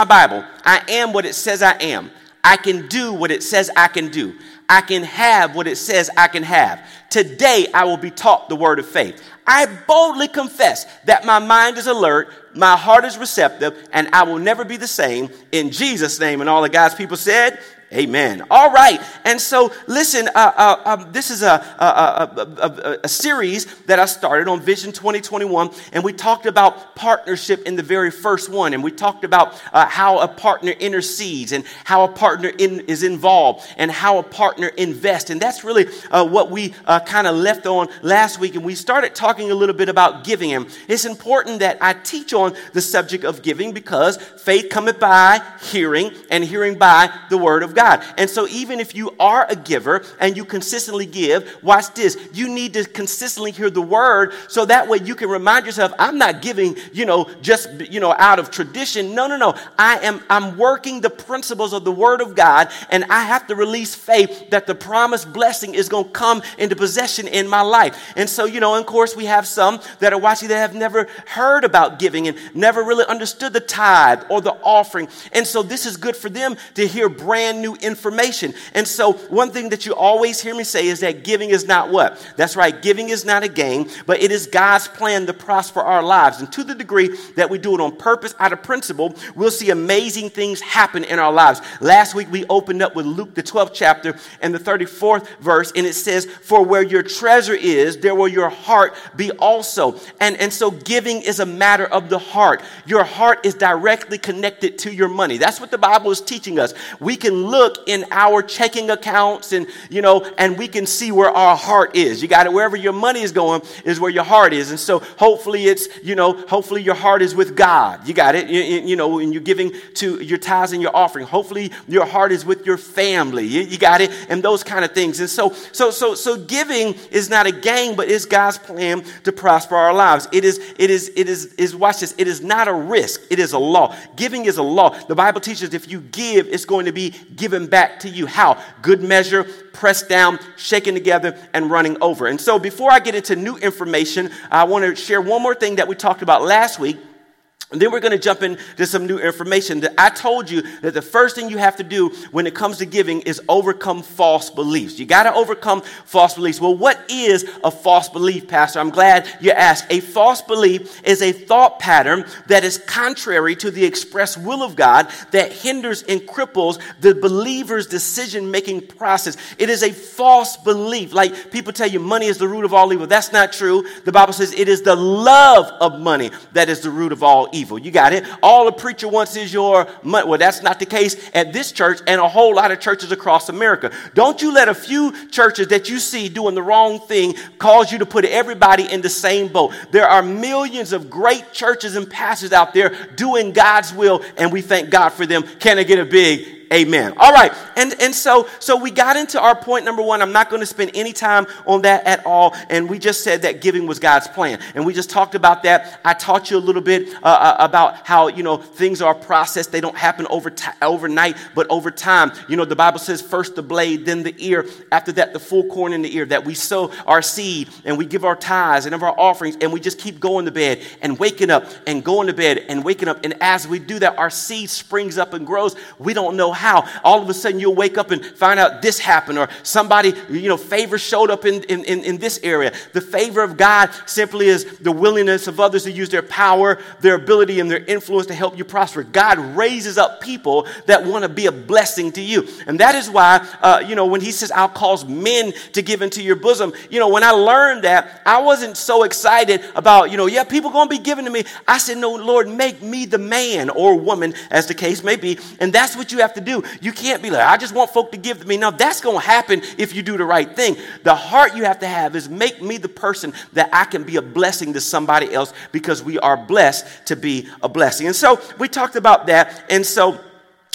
my Bible. I am what it says I am. I can do what it says I can do. I can have what it says I can have. Today, I will be taught the word of faith. I boldly confess that my mind is alert, my heart is receptive, and I will never be the same. In Jesus' name, and all the God's people said, amen. All right. And so, listen, this is a series that I started on Vision 2021, and we talked about partnership in the very first one, and we talked about how a partner intercedes and how a partner is involved and how a partner invests. And that's really what we kind of left on last week, and we started talking a little bit about giving. And it's important that I teach on the subject of giving because faith cometh by hearing, and hearing by the word of God. And so even if you are a giver and you consistently give, watch this, you need to consistently hear the word so that way you can remind yourself, I'm not giving, just, out of tradition. No. I'm working the principles of the word of God, and I have to release faith that the promised blessing is going to come into possession in my life. And so, of course, we have some that are watching that have never heard about giving and never really understood the tithe or the offering. And so this is good for them to hear brand new information. And so one thing that you always hear me say is that giving is not what? That's right. Giving is not a game, but it is God's plan to prosper our lives. And to the degree that we do it on purpose, out of principle, we'll see amazing things happen in our lives. Last week, we opened up with Luke, the 12th chapter and the 34th verse. And it says, for where your treasure is, there will your heart be also. And so giving is a matter of the heart. Your heart is directly connected to your money. That's what the Bible is teaching us. We can look in our checking accounts and we can see where our heart is. You got it. Wherever your money is going is where your heart is. And so hopefully it's, hopefully your heart is with God. You got it. When you're giving to your tithes and your offering, hopefully your heart is with your family. You got it. And those kind of things. And so giving is not a game, but it's God's plan to prosper our lives. It is, watch this. It is not a risk. It is a law. Giving is a law. The Bible teaches if you give, it's going to be given back to you. How? Good measure, pressed down, shaken together, and running over. And so before I get into new information, I want to share one more thing that we talked about last week. And then we're going to jump into some new information. That I told you that the first thing you have to do when it comes to giving is overcome false beliefs. You got to overcome false beliefs. Well, what is a false belief, Pastor? I'm glad you asked. A false belief is a thought pattern that is contrary to the express will of God that hinders and cripples the believer's decision-making process. It is a false belief. Like people tell you money is the root of all evil. That's not true. The Bible says it is the love of money that is the root of all evil. You got it. All a preacher wants is your money. Well, that's not the case at this church and a whole lot of churches across America. Don't you let a few churches that you see doing the wrong thing cause you to put everybody in the same boat. There are millions of great churches and pastors out there doing God's will, and we thank God for them. Can I get a big amen? All right. And so we got into our point number one. I'm not going to spend any time on that at all. And we just said that giving was God's plan. And we just talked about that. I taught you a little bit about how, things are processed. They don't happen overnight, but over time. The Bible says first the blade, then the ear. After that, the full corn in the ear, that we sow our seed and we give our tithes and of our offerings. And we just keep going to bed and waking up and going to bed and waking up. And as we do that, our seed springs up and grows. We don't know how. All of a sudden you'll wake up and find out this happened, or somebody, favor showed up in this area. The favor of God simply is the willingness of others to use their power, their ability, and their influence to help you prosper. God raises up people that want to be a blessing to you. And that is why, when he says, I'll cause men to give into your bosom, when I learned that, I wasn't so excited about, people going to be giving to me. I said, no, Lord, make me the man or woman, as the case may be. And that's what you have to do. You can't be like, I just want folk to give to me. Now, that's going to happen if you do the right thing. The heart you have to have is make me the person that I can be a blessing to somebody else, because we are blessed to be a blessing. And so we talked about that. And so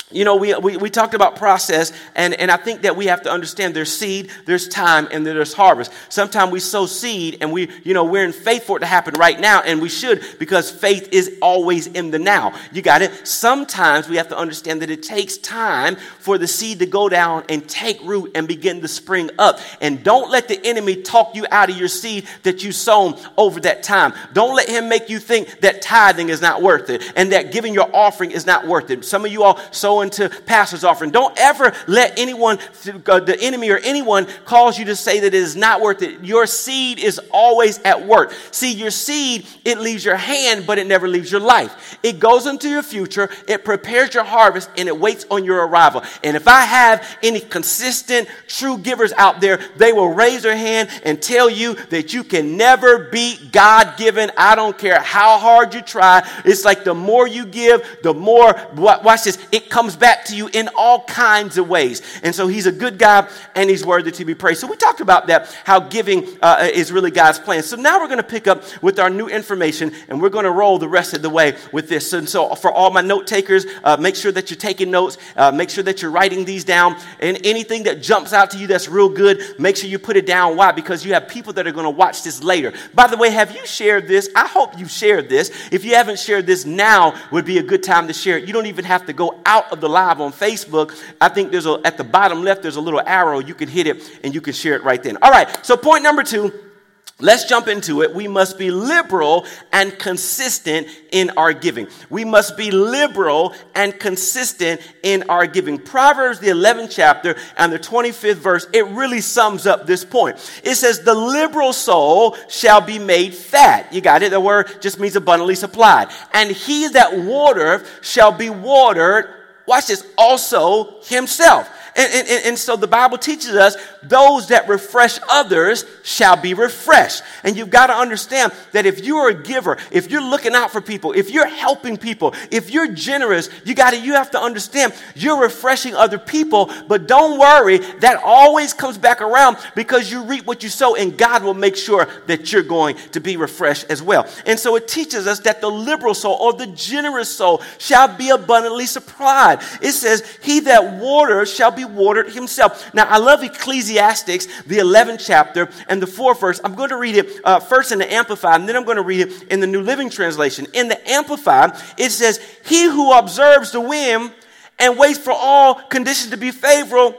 we talked about process, and I think that we have to understand there's seed, there's time, and there's harvest. Sometimes we sow seed, and we're in faith for it to happen right now, and we should, because faith is always in the now. You got it? Sometimes we have to understand that it takes time for the seed to go down and take root and begin to spring up. And don't let the enemy talk you out of your seed that you sown over that time. Don't let him make you think that tithing is not worth it and that giving your offering is not worth it. Some of you all sow into pastor's offering. Don't ever let anyone, the enemy or anyone, cause you to say that it is not worth it. Your seed is always at work. See, your seed, it leaves your hand, but it never leaves your life. It goes into your future, it prepares your harvest, and it waits on your arrival. And if I have any consistent, true givers out there, they will raise their hand and tell you that you can never beat God-given. I don't care how hard you try. It's like the more you give, the more, watch this, it comes back to you in all kinds of ways. And so he's a good God, and he's worthy to be praised. So we talked about that, how giving is really God's plan. So now we're going to pick up with our new information, and we're going to roll the rest of the way with this. And so for all my note takers, make sure that you're taking notes. Make sure that you're writing these down. And anything that jumps out to you that's real good, make sure you put it down. Why? Because you have people that are going to watch this later. By the way, have you shared this? I hope you shared this. If you haven't shared this, now would be a good time to share it. You don't even have to go out of the live on Facebook. I think at the bottom left, there's a little arrow. You can hit it and you can share it right then. All right. So point number 2, let's jump into it. We must be liberal and consistent in our giving. We must be liberal and consistent in our giving. Proverbs, the 11th chapter and the 25th verse, it really sums up this point. It says, the liberal soul shall be made fat. You got it? The word just means abundantly supplied. And he that watereth shall be watered, watch this, also himself. And so the Bible teaches us those that refresh others shall be refreshed. And you've got to understand that if you're a giver, if you're looking out for people, if you're helping people, if you're generous, you have to understand you're refreshing other people. But don't worry, that always comes back around because you reap what you sow, and God will make sure that you're going to be refreshed as well. And so it teaches us that the liberal soul or the generous soul shall be abundantly supplied. It says, he that waters shall be watered himself. Now, I love Ecclesiastes, the 11th chapter and the 4th verse. I'm going to read it first in the Amplified, and then I'm going to read it in the New Living Translation. In the Amplified, it says, he who observes the wind and waits for all conditions to be favorable,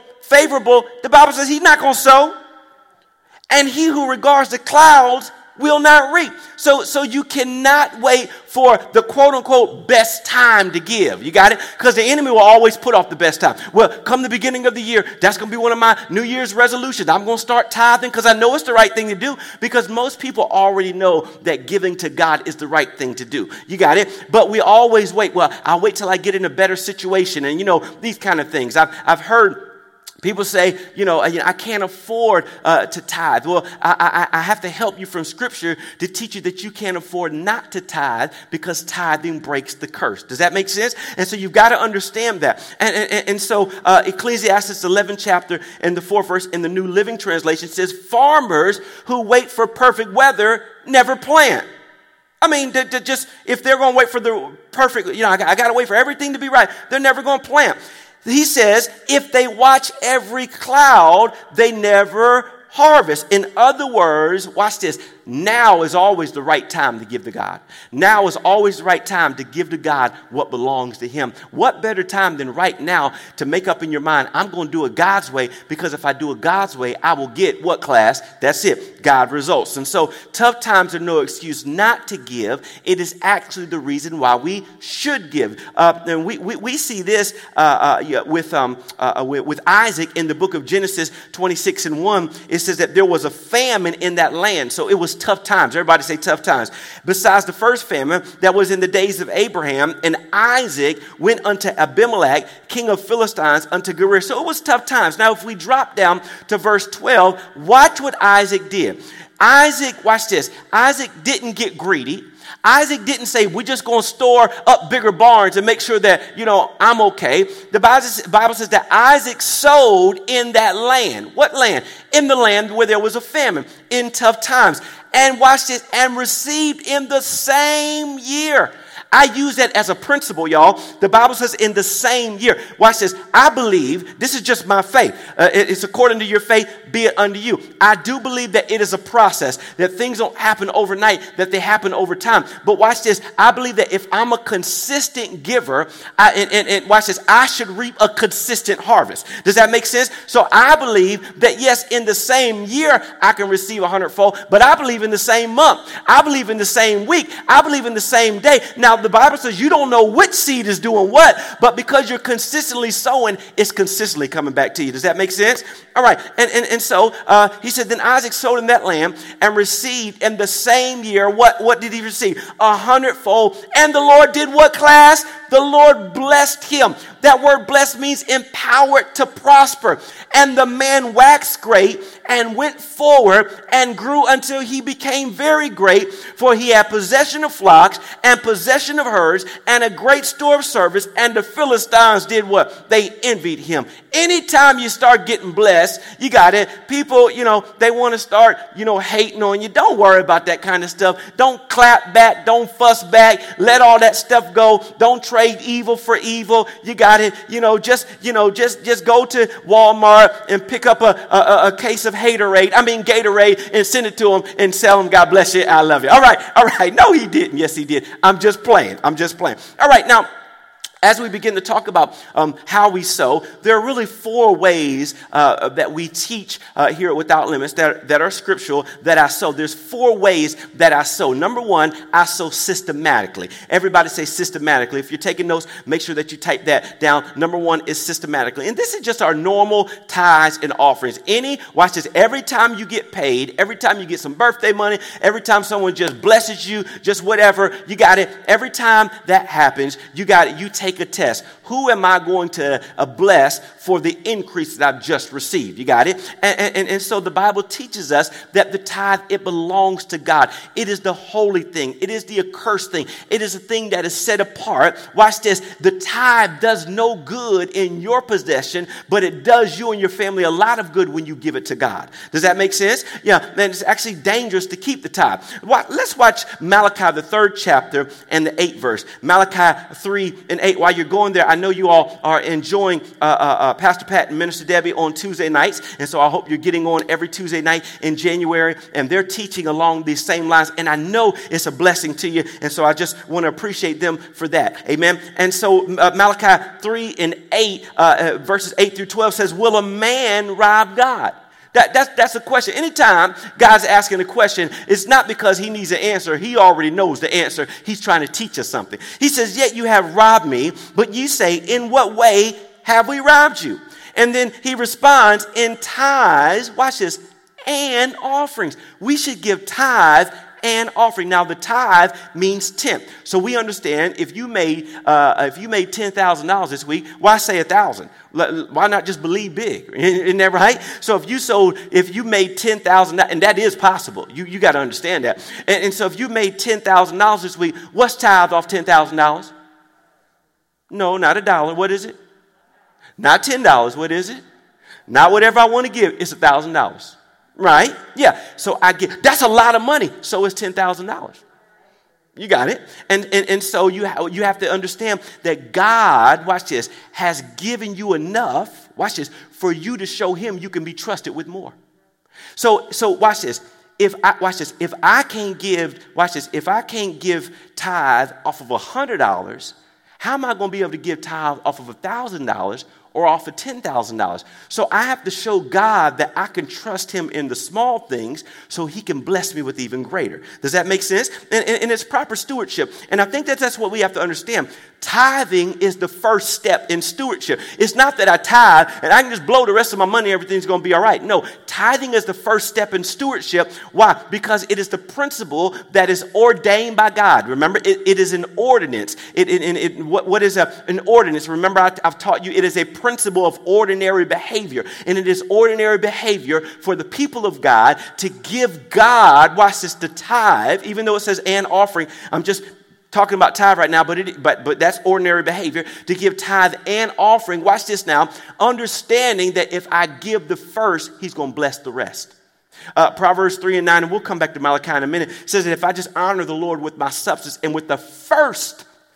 the Bible says he's not going to sow. And he who regards the clouds will not reap. So you cannot wait for the quote unquote best time to give. You got it? Because the enemy will always put off the best time. Well, come the beginning of the year, that's going to be one of my New Year's resolutions. I'm going to start tithing because I know it's the right thing to do, because most people already know that giving to God is the right thing to do. You got it? But we always wait. Well, I'll wait till I get in a better situation. And these kind of things. I've heard people say, I can't afford to tithe. Well, I have to help you from Scripture to teach you that you can't afford not to tithe, because tithing breaks the curse. Does that make sense? And so you've got to understand that. And so Ecclesiastes 11th chapter and the 4th verse in the New Living Translation says, farmers who wait for perfect weather never plant. I mean, just if they're going to wait for the perfect, I got to wait for everything to be right, they're never going to plant. He says, if they watch every cloud, they never harvest. In other words, watch this. Now is always the right time to give to God. Now is always the right time to give to God what belongs to him. What better time than right now to make up in your mind, I'm going to do it God's way, because if I do it God's way, I will get what, class? That's it, God results. And so tough times are no excuse not to give. It is actually the reason why we should give. And we see this with Isaac in the book of Genesis 26:1. It says that there was a famine in that land. So it was tough times. Everybody say tough times. Besides the first famine that was in the days of Abraham, and Isaac went unto Abimelech, king of Philistines, unto Gerar. So it was tough times. Now, if we drop down to verse 12, watch what Isaac did. Isaac, watch this. Isaac didn't get greedy. Isaac didn't say, we're just going to store up bigger barns and make sure that, I'm okay. The Bible says that Isaac sowed in that land. What land? In the land where there was a famine, in tough times. And watch this, and received in the same year. I use that as a principle, y'all. The Bible says in the same year. Watch this. I believe, this is just my faith. It's according to your faith, be it unto you. I do believe that it is a process, that things don't happen overnight, that they happen over time. But watch this. I believe that if I'm a consistent giver, and watch this, I should reap a consistent harvest. Does that make sense? So I believe that yes, in the same year, I can receive 100-fold, but I believe in the same month. I believe in the same week. I believe in the same day. Now, the Bible says you don't know which seed is doing what, but because you're consistently sowing, it's consistently coming back to you. Does that make sense? All right. And so he said, then Isaac sowed in that land and received in the same year. What did he receive? 100-fold. And the Lord did what, class? The Lord blessed him. That word blessed means empowered to prosper. And the man waxed great and went forward and grew until he became very great, for he had possession of flocks and possession of herds and a great store of service. And the Philistines did what? They envied him. Anytime you start getting blessed, you got it. People, they want to start, hating on you. Don't worry about that kind of stuff. Don't clap back. Don't fuss back. Let all that stuff go. Don't trade evil for evil. You got it. Just go to Walmart and pick up a case of Gatorade, and send it to him and tell him, God bless you, I love you. All right. No, he didn't. Yes, he did. I'm just playing. All right, now, as we begin to talk about how we sow, there are really 4 ways that we teach here at Without Limits that are scriptural that I sow. There's 4 ways that I sow. Number 1, I sow systematically. Everybody say systematically. If you're taking notes, make sure that you type that down. Number 1 is systematically. And this is just our normal tithes and offerings. Watch this, every time you get paid, every time you get some birthday money, every time someone just blesses you, just whatever, you got it. Every time that happens, you got it. You take a test. Who am I going to bless for the increase that I've just received? You got it? And so the Bible teaches us that the tithe, it belongs to God. It is the holy thing. It is the accursed thing. It is a thing that is set apart. Watch this. The tithe does no good in your possession, but it does you and your family a lot of good when you give it to God. Does that make sense? Yeah. And it's actually dangerous to keep the tithe. Let's watch Malachi, the 3rd chapter and the 8th verse. Malachi 3 and 8. While you're going there, I know you all are enjoying Pastor Pat and Minister Debbie on Tuesday nights. And so I hope you're getting on every Tuesday night in January. And they're teaching along these same lines. And I know it's a blessing to you. And so I just want to appreciate them for that. Amen. And so Malachi 3 and 8, verses 8 through 12 says, will a man rob God? That's a question. Anytime God's asking a question, it's not because he needs an answer. He already knows the answer. He's trying to teach us something. He says, yet you have robbed me, but you say, in what way have we robbed you? And then he responds, in tithes, watch this, and offerings. We should give tithe and offering. Now, the tithe means tenth. So we understand if you made $10,000 this week, why say 1,000? Why not just believe big? Isn't that right? So if you made $10,000, and that is possible, you got to understand that. And so if you made $10,000 this week, what's tithe off $10,000? No, not $1. What is it? Not $10. What is it? Not whatever I want to give. It's $1,000. Right? Yeah. So that's a lot of money. So it's $10,000. You got it. And so you have to understand that God, watch this, has given you enough, watch this, for you to show him you can be trusted with more. So watch this. If I can't give tithe off of $100, how am I going to be able to give tithe off of $1,000 or off of $10,000? So I have to show God that I can trust him in the small things so he can bless me with even greater. Does that make sense? And it's proper stewardship. And I think that's what we have to understand. Tithing is the first step in stewardship. It's not that I tithe and I can just blow the rest of my money, everything's going to be all right. No, tithing is the first step in stewardship. Why? Because it is the principle that is ordained by God. Remember, it is an ordinance. What is an ordinance? Remember, I've taught you it is a principle of ordinary behavior. And it is ordinary behavior for the people of God to give God, watch this, the tithe, even though it says an offering. I'm just talking about tithe right now, but that's ordinary behavior, to give tithe and offering. Watch this now, understanding that if I give the first, he's going to bless the rest. Proverbs 3 and 9, and we'll come back to Malachi in a minute, says that if I just honor the Lord with my substance and with the first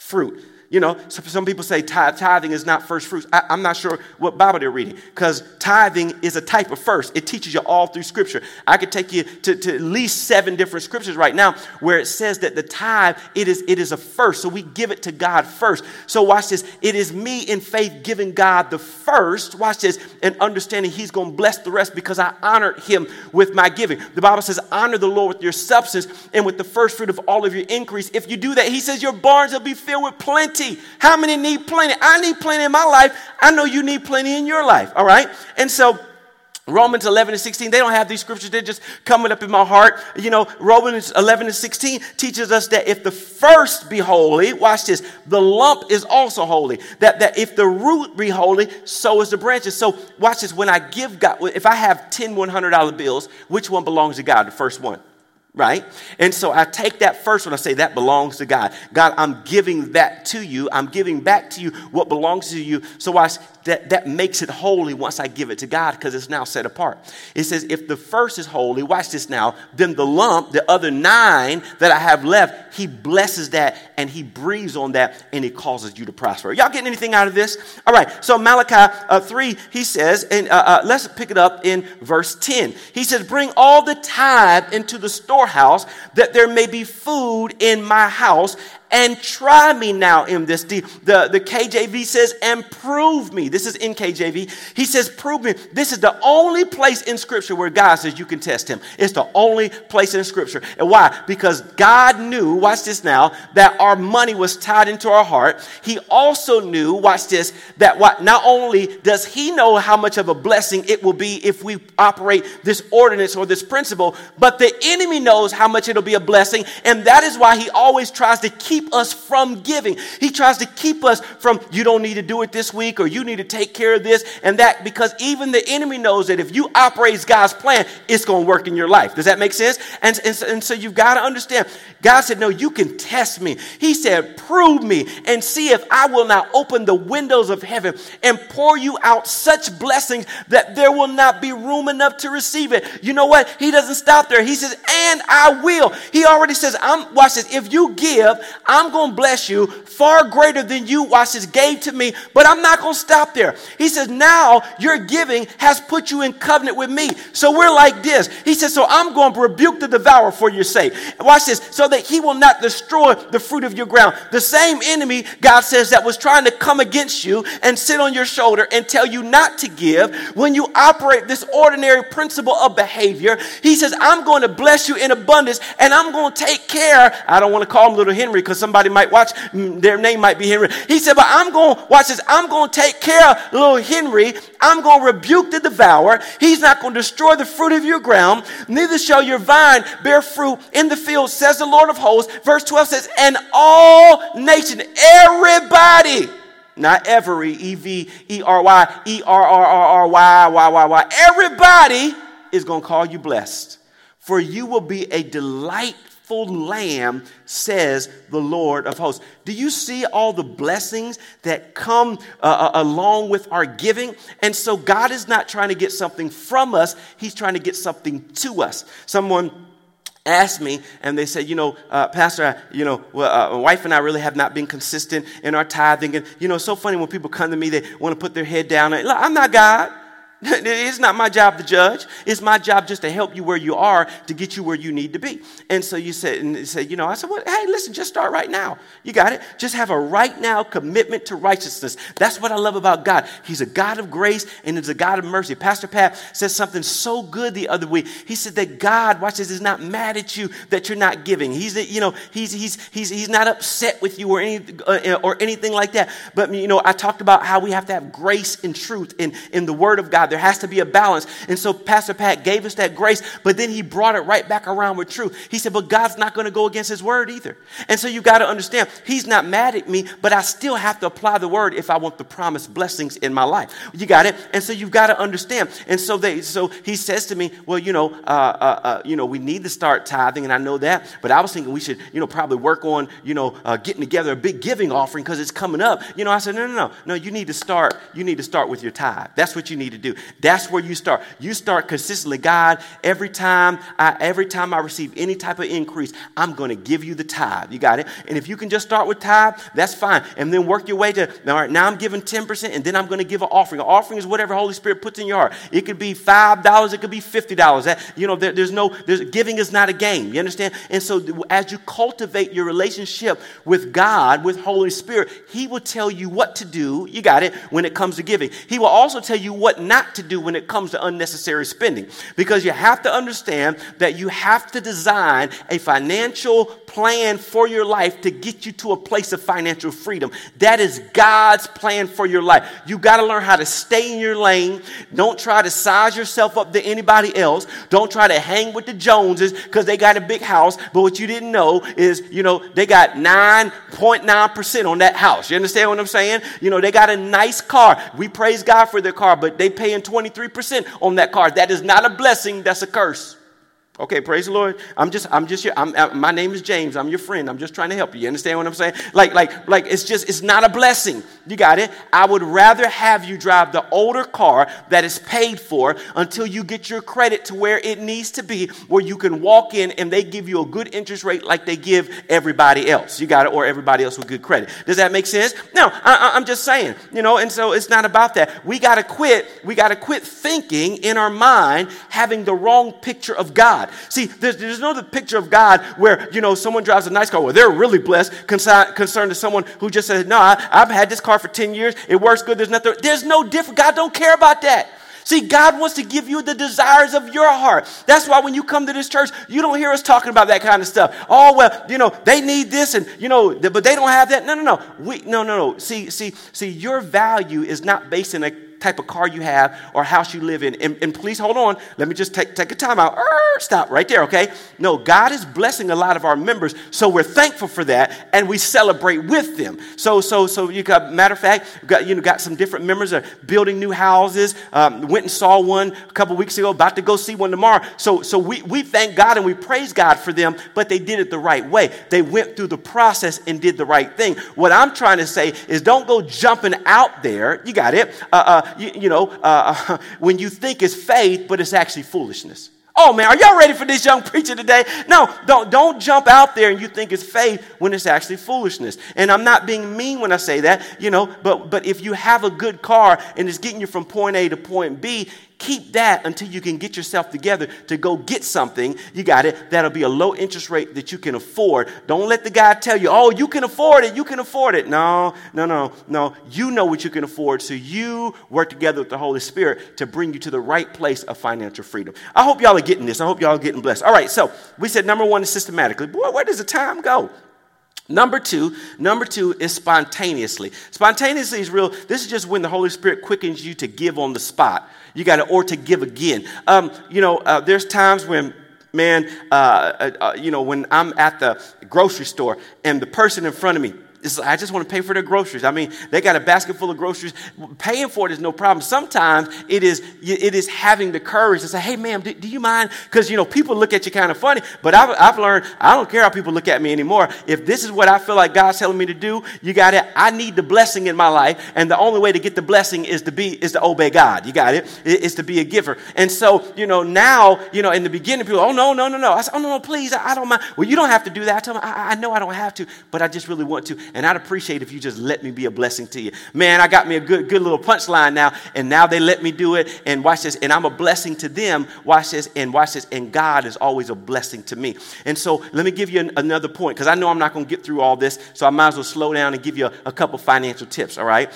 fruit. You know, some people say tithing is not first fruits. I'm not sure what Bible they're reading, because tithing is a type of first. It teaches you all through Scripture. I could take you to at least 7 different scriptures right now where it says that the tithe, it is a first. So we give it to God first. So watch this. It is me in faith giving God the first, watch this, and understanding he's going to bless the rest because I honored him with my giving. The Bible says, honor the Lord with your substance and with the first fruit of all of your increase. If you do that, he says your barns will be filled with plenty. How many need plenty? I need plenty in my life. I know you need plenty in your life. All right. And so Romans 11 and 16, they don't have these scriptures. They're just coming up in my heart. You know, Romans 11 and 16 teaches us that if the first be holy, watch this, the lump is also holy. That if the root be holy, so is the branches. So watch this. When I give God, if I have 10 $100 bills, which one belongs to God? The first one. Right? And so I take that first one. I say that belongs to God. God, I'm giving that to you. I'm giving back to you what belongs to you. So that makes it holy once I give it to God because it's now set apart. It says if the first is holy, watch this now, then the lump, the other 9 that I have left, he blesses that and he breathes on that and he causes you to prosper. Y'all getting anything out of this? All right. So Malachi 3, he says, and let's pick it up in verse 10. He says, bring all the tithe into the storehouse that there may be food in my house. And try me now in this. The KJV says, and prove me. This is in KJV. He says, prove me. This is the only place in Scripture where God says you can test him. It's the only place in Scripture. And why? Because God knew, watch this now, that our money was tied into our heart. He also knew, watch this, that not only does he know how much of a blessing it will be if we operate this ordinance or this principle, but the enemy knows how much it'll be a blessing. And that is why he always tries to keep us from giving. He tries to keep us from, you don't need to do it this week, or you need to take care of this and that, because even the enemy knows that if you operate God's plan, it's going to work in your life. Does that make sense? And so you've got to understand, God said, no, you can test me. He said, prove me and see if I will not open the windows of heaven and pour you out such blessings that there will not be room enough to receive it. You know what? He doesn't stop there. He says, and I will. He already says, watch this, if you give, I'm going to bless you far greater than you, watch this, gave to me, but I'm not going to stop there. He says, now your giving has put you in covenant with me. So we're like this. He says, so I'm going to rebuke the devourer for your sake. Watch this, so that he will not destroy the fruit of your ground. The same enemy, God says, that was trying to come against you and sit on your shoulder and tell you not to give, when you operate this ordinary principle of behavior, he says, I'm going to bless you in abundance and I'm going to take care. I don't want to call him Little Henry because somebody might watch, their name might be Henry. He said, but I'm going to, watch this, I'm going to take care of little Henry. I'm going to rebuke the devourer. He's not going to destroy the fruit of your ground. Neither shall your vine bear fruit in the field, says the Lord of hosts. Verse 12 says, and all nation, everybody, not every, E-V-E-R-Y, E-R-R-R-R-Y, everybody is going to call you blessed. For you will be a delightful lamb, says the Lord of hosts. Do you see all the blessings that come along with our giving? And so God is not trying to get something from us. He's trying to get something to us. Someone asked me and they said, Pastor, my wife and I really have not been consistent in our tithing. And, it's so funny when people come to me, they want to put their head down. And, look, I'm not God. It's not my job to judge. It's my job just to help you where you are to get you where you need to be. And so I said, well, hey, listen, just start right now. You got it. Just have a right now commitment to righteousness. That's what I love about God. He's a God of grace and he's a God of mercy. Pastor Pat said something so good the other week. He said that God, watch this, is not mad at you that you're not giving. He's not upset with you or anything like that. But I talked about how we have to have grace and truth in the Word of God. There has to be a balance. And so Pastor Pat gave us that grace, but then he brought it right back around with truth. He said, but God's not going to go against his word either. And so you got to understand, he's not mad at me, but I still have to apply the word if I want the promised blessings in my life. You got it? And so you've got to understand. And so he says to me, well, we need to start tithing, and I know that, but I was thinking we should, probably work on, getting together a big giving offering because it's coming up. I said, no, you need to start with your tithe. That's what you need to do. That's where you start. You start consistently. God, every time I receive any type of increase, I'm going to give you the tithe. You got it? And if you can just start with tithe, that's fine. And then work your way to, all right, now I'm giving 10%, and then I'm going to give an offering. An offering is whatever Holy Spirit puts in your heart. It could be $5, it could be $50. Giving is not a game. You understand? And so as you cultivate your relationship with God, with Holy Spirit, He will tell you what to do. You got it? When it comes to giving. He will also tell you what not to do when it comes to unnecessary spending. Because you have to understand that you have to design a financial plan for your life to get you to a place of financial freedom. That is God's plan for your life. You got to learn how to stay in your lane. Don't try to size yourself up to anybody else. Don't try to hang with the Joneses because they got a big house. But what you didn't know is, they got 9.9% on that house. You understand what I'm saying? They got a nice car. We praise God for their car, but they paying 23% on that car. That is not a blessing. That's a curse. Okay, praise the Lord. My name is James. I'm your friend. I'm just trying to help you. You understand what I'm saying? Like it's not a blessing. You got it? I would rather have you drive the older car that is paid for until you get your credit to where it needs to be, where you can walk in and they give you a good interest rate like they give everybody else. You got it? Or everybody else with good credit. Does that make sense? No, I'm just saying, and so it's not about that. We got to quit thinking in our mind having the wrong picture of God. See, there's no the picture of God where, someone drives a nice car. Well, they're really blessed concerned to someone who just says, no, I've had this car for 10 years. It works good. There's no difference. God don't care about that. See, God wants to give you the desires of your heart. That's why when you come to this church, you don't hear us talking about that kind of stuff. Oh, well, they need this and, but they don't have that. No. See, your value is not based in a type of car you have or house you live in. And please hold on. Let me just take a time out. Stop right there, okay? No, God is blessing a lot of our members, so we're thankful for that, and we celebrate with them. So you got, matter of fact, got some different members that are building new houses. Went and saw one a couple weeks ago, about to go see one tomorrow. So we thank God and we praise God for them, but they did it the right way. They went through the process and did the right thing. What I'm trying to say is don't go jumping out there. You got it. When you think it's faith, but it's actually foolishness. Oh, man, are y'all ready for this young preacher today? No, don't jump out there and you think it's faith when it's actually foolishness. And I'm not being mean when I say that, but if you have a good car and it's getting you from point A to point B, keep that until you can get yourself together to go get something. You got it. That'll be a low interest rate that you can afford. Don't let the guy tell you, oh, you can afford it. You can afford it. No. You know what you can afford. So you work together with the Holy Spirit to bring you to the right place of financial freedom. I hope y'all are getting this. I hope y'all are getting blessed. All right. So we said number one is systematically. Boy, where does the time go? Number two is spontaneously. Spontaneously is real. This is just when the Holy Spirit quickens you to give on the spot. You got to, or to give again. There's times when, man, when I'm at the grocery store and the person in front of me, I just want to pay for their groceries. I mean, they got a basket full of groceries. Paying for it is no problem. Sometimes it is having the courage to say, hey, ma'am, do you mind? Because, people look at you kind of funny. But I've learned I don't care how people look at me anymore. If this is what I feel like God's telling me to do, you got it. I need the blessing in my life. And the only way to get the blessing is to obey God. You got it? It's to be a giver. And so, now, in the beginning, people, oh, no. I said, oh, no, please, I don't mind. Well, you don't have to do that. I tell them, I know I don't have to, but I just really want to. And I'd appreciate if you just let me be a blessing to you. Man, I got me a good little punchline now. And now they let me do it. And watch this. And I'm a blessing to them. Watch this. And God is always a blessing to me. And so let me give you another point, because I know I'm not going to get through all this. So I might as well slow down and give you a couple financial tips. All right.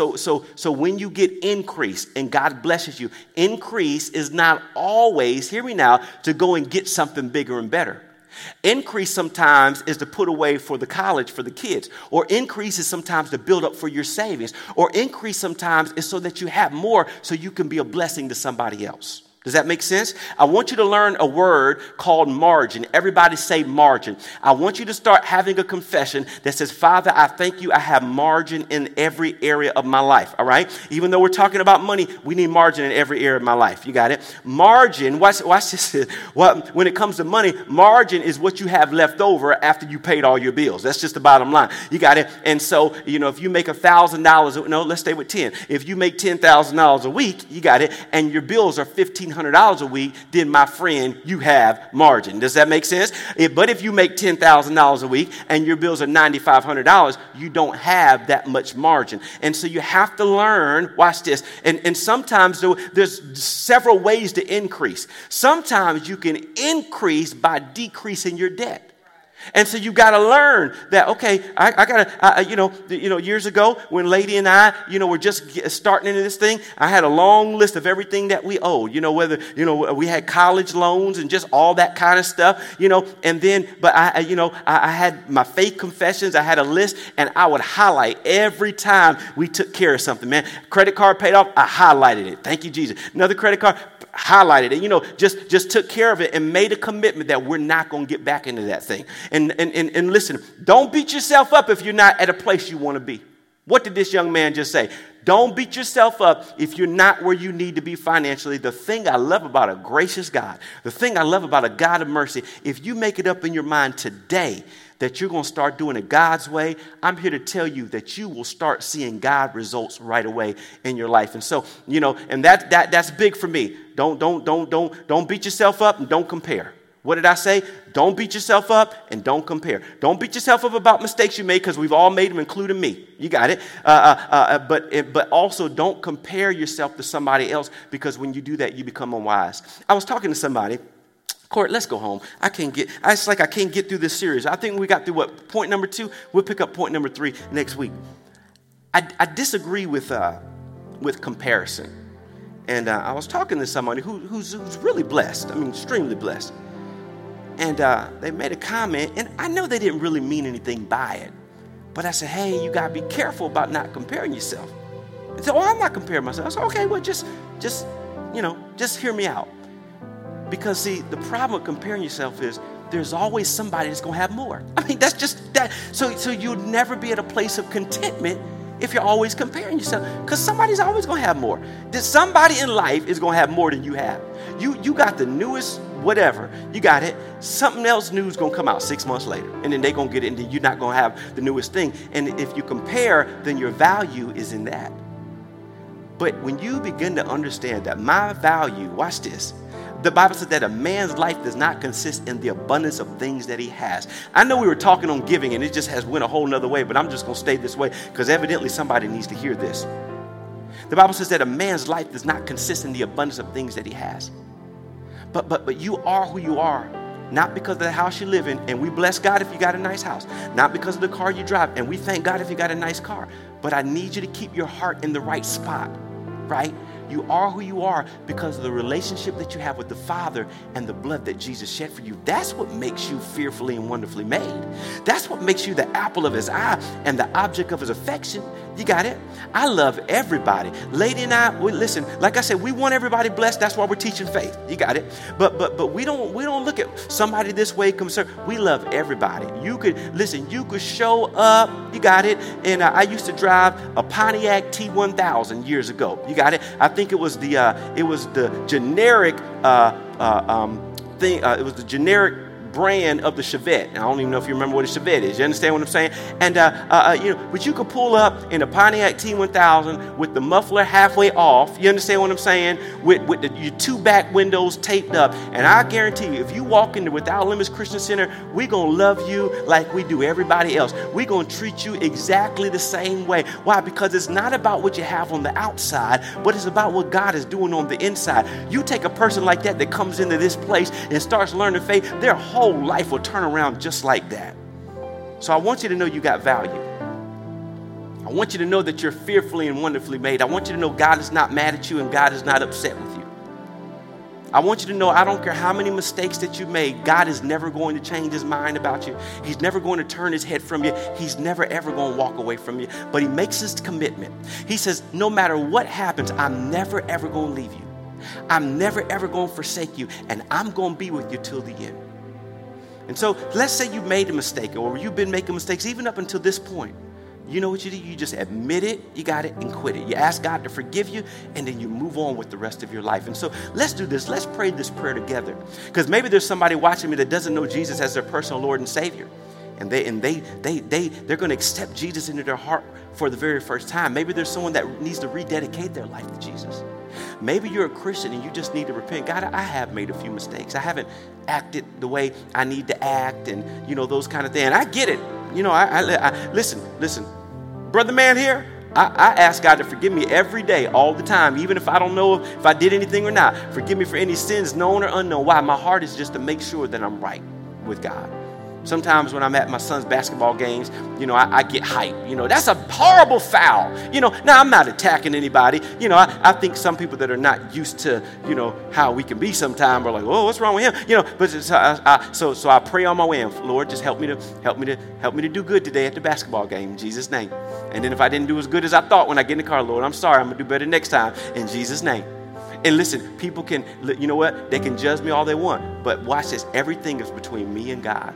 So when you get increase and God blesses you, increase is not always, hear me now, to go and get something bigger and better. Increase sometimes is to put away for the college for the kids, or increase is sometimes to build up for your savings, or increase sometimes is so that you have more so you can be a blessing to somebody else. Does that make sense? I want you to learn a word called margin. Everybody say margin. I want you to start having a confession that says, Father, I thank you. I have margin in every area of my life. All right. Even though we're talking about money, we need margin in every area of my life. You got it? Margin. Watch this. Well, when it comes to money, margin is what you have left over after you paid all your bills. That's just the bottom line. You got it? And so, if you make $1,000, no, let's stay with 10. If you make $10,000 a week, you got it, and your bills are $1,500 a week, then my friend, you have margin. Does that make sense? But if you make $10,000 a week and your bills are $9,500, you don't have that much margin. And so you have to learn, watch this, and sometimes there's several ways to increase. Sometimes you can increase by decreasing your debt. And so you got to learn that, okay, I got to, years ago when Lady and I, were just starting into this thing, I had a long list of everything that we owed, whether, we had college loans and just all that kind of stuff, and then, but I had my faith confessions, I had a list, and I would highlight every time we took care of something, man. Credit card paid off, I highlighted it. Thank you, Jesus. Another credit card, highlighted it, just took care of it and made a commitment that we're not going to get back into that thing. And listen, don't beat yourself up if you're not at a place you want to be. What did this young man just say? Don't beat yourself up if you're not where you need to be financially. The thing I love about a gracious God, the thing I love about a God of mercy, if you make it up in your mind today that you're going to start doing it God's way, I'm here to tell you that you will start seeing God results right away in your life. And so, and that's big for me. Don't beat yourself up and don't compare. What did I say? Don't beat yourself up and don't compare. Don't beat yourself up about mistakes you made because we've all made them, including me. You got it. But also don't compare yourself to somebody else because when you do that, you become unwise. I was talking to somebody. Court, let's go home. It's like I can't get through this series. I think we got through point number 2. We'll pick up point number 3 next week. I disagree with comparison. And I was talking to somebody who's really blessed. I mean, extremely blessed. And they made a comment, and I know they didn't really mean anything by it. But I said, hey, you got to be careful about not comparing yourself. They said, I'm not comparing myself. I said, okay, well, just hear me out. Because, see, the problem with comparing yourself is there's always somebody that's going to have more. I mean, that's just that. So you'll never be at a place of contentment if you're always comparing yourself. Because somebody's always going to have more. Somebody in life is going to have more than you have. You got the newest whatever. You got it. Something else new is going to come out 6 months later. And then they're going to get it, and then you're not going to have the newest thing. And if you compare, then your value is in that. But when you begin to understand that my value, watch this, the Bible said that a man's life does not consist in the abundance of things that he has. I know we were talking on giving and it just has went a whole nother way, but I'm just going to stay this way because evidently somebody needs to hear this. The Bible says that a man's life does not consist in the abundance of things that he has. But you are who you are, not because of the house you live in, and we bless God if you got a nice house, not because of the car you drive, and we thank God if you got a nice car. But I need you to keep your heart in the right spot, right? You are who you are because of the relationship that you have with the Father and the blood that Jesus shed for you. That's what makes you fearfully and wonderfully made. That's what makes you the apple of his eye and the object of his affection. You got it? I love everybody. Lady and I, listen, like I said, we want everybody blessed. That's why we're teaching faith. You got it? But we don't look at somebody this way concerned. We love everybody. You could show up. You got it? And I used to drive a Pontiac T1000 years ago. You got it? I think it was the generic thing. It was the generic brand of the Chevette. I don't even know if you remember what a Chevette is. You understand what I'm saying? And but you could pull up in a Pontiac T1000 with the muffler halfway off. You understand what I'm saying? With your 2 back windows taped up. And I guarantee you, if you walk into Without Limits Christian Center, we're gonna love you like we do everybody else. We're gonna treat you exactly the same way. Why? Because it's not about what you have on the outside, but it's about what God is doing on the inside. You take a person like that comes into this place and starts learning faith, their whole life will turn around just like that. So I want you to know you got value. I want you to know that you're fearfully and wonderfully made. I want you to know God is not mad at you and God is not upset with you. I want you to know I don't care how many mistakes that you made, God is never going to change his mind about you. He's never going to turn his head from you. He's never ever going to walk away from you. But he makes his commitment. He says, no matter what happens, I'm never ever going to leave you. I'm never, ever going to forsake you, and I'm going to be with you till the end. And so let's say you made a mistake, or you've been making mistakes even up until this point. You know what you do? You just admit it, you got it, and quit it. You ask God to forgive you, and then you move on with the rest of your life. And so let's do this. Let's pray this prayer together. Because maybe there's somebody watching me that doesn't know Jesus as their personal Lord and Savior. And they're going to accept Jesus into their heart for the very first time. Maybe there's someone that needs to rededicate their life to Jesus. Maybe you're a Christian and you just need to repent. God, I have made a few mistakes. I haven't acted the way I need to act, and those kind of things. And I get it. Listen, brother man here, I ask God to forgive me every day, all the time, even if I don't know if I did anything or not. Forgive me for any sins, known or unknown. Why? My heart is just to make sure that I'm right with God. Sometimes when I'm at my son's basketball games, I get hyped. That's a horrible foul. Now I'm not attacking anybody. I think some people that are not used to, how we can be sometimes are like, oh, what's wrong with him? But so I pray on my way, and Lord, just help me to do good today at the basketball game in Jesus' name. And then if I didn't do as good as I thought when I get in the car, Lord, I'm sorry, I'm gonna do better next time in Jesus' name. And listen, people can, they can judge me all they want, but watch this. Everything is between me and God.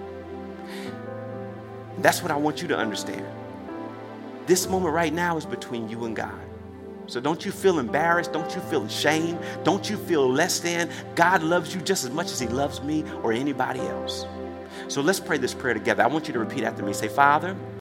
That's what I want you to understand. This moment right now is between you and God. So don't you feel embarrassed. Don't you feel ashamed. Don't you feel less than. God loves you just as much as he loves me or anybody else. So let's pray this prayer together. I want you to repeat after me. Say, Father,